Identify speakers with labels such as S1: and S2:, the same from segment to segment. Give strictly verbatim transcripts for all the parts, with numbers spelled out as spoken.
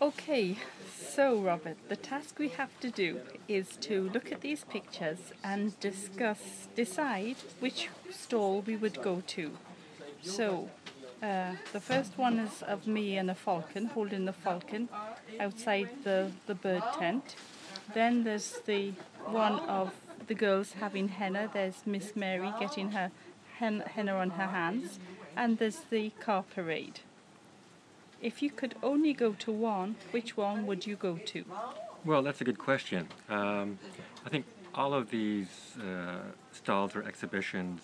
S1: Okay, so Robert, the task we have to do is to look at these pictures and discuss, decide which stall we would go to. So, uh, the first one is of me and a falcon, holding the falcon outside the, the bird tent. Then there's the one of the girls having henna. There's Miss Mary getting her hen- henna on her hands. And there's the car parade. If you could only go to one, which one would you go to?
S2: Well, that's a good question. Um, I think all of these uh, stalls or exhibitions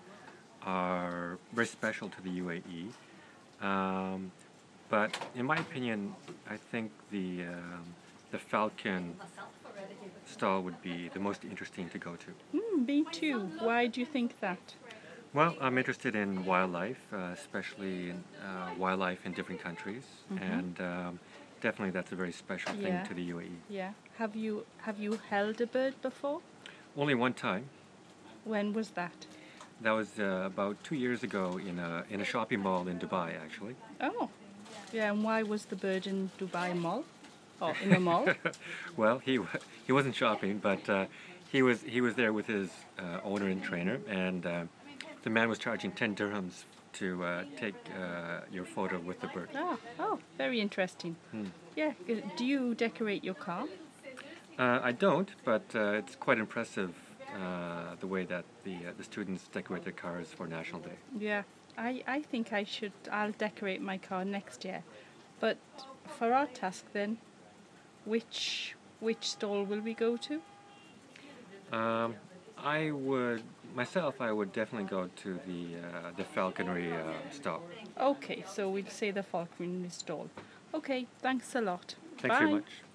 S2: are very special to the U A E. Um, but in my opinion, I think the um, the Falcon stall would be the most interesting to go to.
S1: Mm, me too. Why do you think that?
S2: Well, I'm interested in wildlife, uh, especially in, uh, wildlife in different countries,
S1: Mm-hmm.
S2: and um, definitely that's a very special thing
S1: Yeah.
S2: to the U A E.
S1: Yeah. Have you have you held a bird before?
S2: Only one time.
S1: When was that?
S2: That was uh, about two years ago in a in a shopping mall in Dubai, actually.
S1: Oh, yeah. And why was the bird in Dubai Mall? Or in the mall?
S2: Well, he wa- he wasn't shopping, but uh, he was he was there with his uh, owner and trainer, and uh, the man was charging ten dirhams to uh, take uh, your photo with the bird.
S1: Oh, oh, very interesting.
S2: Hmm.
S1: Yeah. uh, Do you decorate your car?
S2: Uh, I don't, but uh, it's quite impressive uh, the way that the uh, the students decorate their cars for National Day.
S1: Yeah. I, I think I should. I'll decorate my car next year. But for our task then, which which stall will we go to?
S2: Um, I would myself. I would definitely go to the uh, the falconry uh, stall.
S1: Okay, so we'll say the falconry stall. Okay, thanks a lot.
S2: Thanks very
S1: Bye.
S2: much.